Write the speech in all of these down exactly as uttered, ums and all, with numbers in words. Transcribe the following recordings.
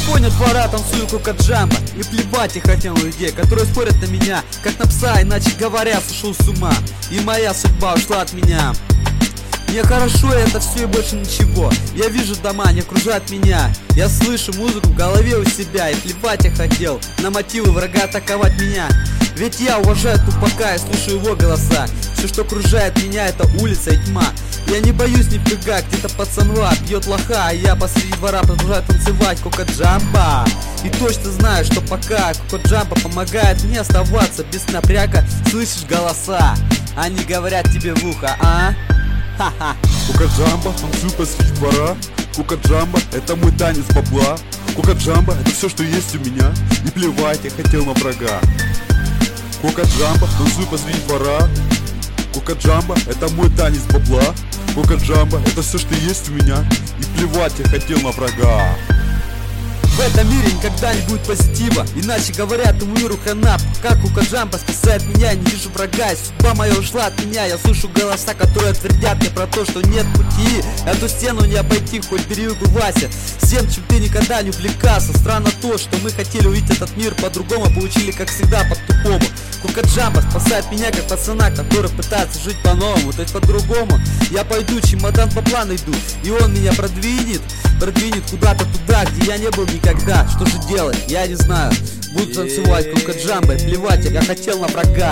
фоне двора танцую кука-джамбо. И плевать я хотел на людей, которые спорят на меня, как на пса, иначе говоря, сошел с ума. И моя судьба ушла от меня. Мне хорошо, и это все и больше ничего. Я вижу дома, они окружают меня. Я слышу музыку в голове у себя. И плевать я хотел на мотивы врага атаковать меня. Ведь я уважаю тупака и слушаю его голоса. Все, что окружает меня, это улица и тьма. Я не боюсь нифига, где-то пацанва пьет лоха, а я посреди двора продолжаю танцевать кука-джамбо. И точно знаю, что пока кука-джамбо помогает мне оставаться без напряга. Слышишь голоса, они говорят тебе в ухо, а? Ха-ха. Кука-джамбо, танцую посреди двора. Кука-джамбо, это мой танец бабла. Кука-джамбо, это все, что есть у меня. И плевать я хотел на врага. Кука-джамбо, танцую посреди двора. Кука-джамбо, это мой танец бабла. Кука-джамбо, это все, что есть у меня. И плевать я хотел на врага. В этом мире никогда не будет позитива, иначе говоря, этому миру хана. Как кука-джамбо спасает меня, не вижу врага. И судьба моя ушла от меня. Я слышу голоса, которые твердят мне про то, что нет пути. Эту стену не обойти, хоть период Вася. Всем, чем ты никогда не увлекался. Странно то, что мы хотели увидеть этот мир по-другому, получили, как всегда, по-тупому. Кука-джамбо спасает меня, как пацана, который пытается жить по-новому, то есть по-другому. Я пойду, чемодан по плану иду, и он меня продвинет. Продвинет куда-то туда, где я не был никогда. Что же делать? Я не знаю. Буду танцевать кука-джамбо и плевать, я хотел на врага.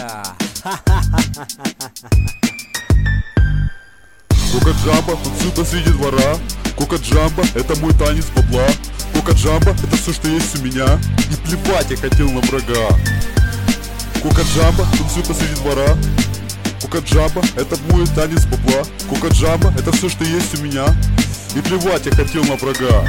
Кука-джамбо, танцую посреди двора. Кука-джамбо, это мой танец бабла. Кука-джамбо, это все, что есть у меня. И плевать я хотел на врага. Кука-джамбо, танцую посреди двора. Кука-джамбо, это мой танец бабла. Кука-джамбо, это все, что есть у меня. И плевать я хотел на врага.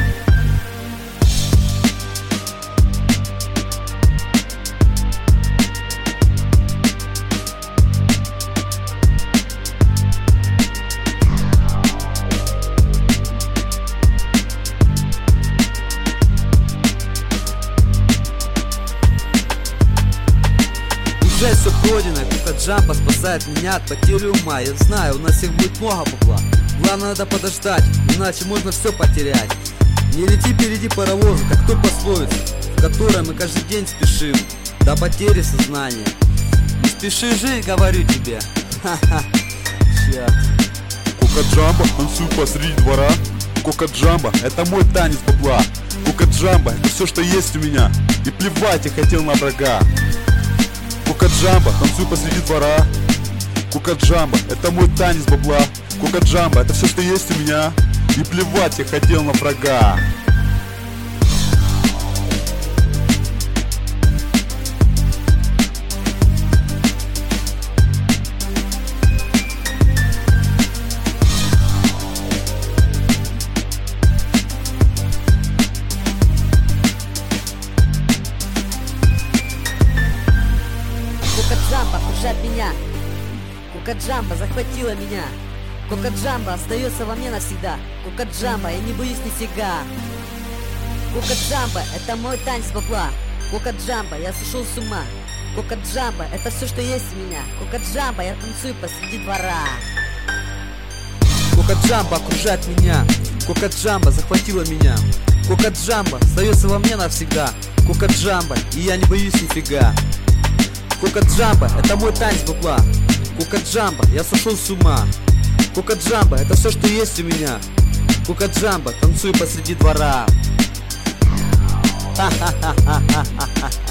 Уже все пройдено, кука-джамбо спасает меня от потери ума. Я знаю, у нас всех будет много бабла. Главное, надо подождать, иначе можно все потерять. Не лети впереди паровоза, как той пословица, в которой мы каждый день спешим до потери сознания. Не спеши жить, говорю тебе. Ха-ха. Черт. Кука-джамбо, танцую посреди двора. Кука-джамбо, это мой танец бабла. Кука-джамбо, это все, что есть у меня. И плевать я хотел на врага. Кука-джамбо, танцую посреди двора. Кука-джамбо, это мой танец бабла. Кука-джамбо, это все, что есть у меня. И плевать я хотел на врага. Кука-джамбо окружает меня. Кука-джамбо захватила меня. Кука-джамбо остается во мне навсегда. Кука-джамбо, я не боюсь нифига. Кука-джамбо, это мой танец бабла. Кука-джамбо, я сошел с ума. Кука-джамбо, это все, что есть у меня. Кука-джамбо, я танцую посреди двора. Кука-джамбо окружает меня. Кука-джамбо захватила меня. Кука-джамбо остается во мне навсегда. Кука-джамбо, и я не боюсь нифига. Кука-джамбо, это мой танец бабла. Кука-джамбо, я сошел с ума. Кука-джамбо, это все, что есть у меня. Кука-джамбо, танцую посреди двора. Ха-ха-ха-ха-ха-ха.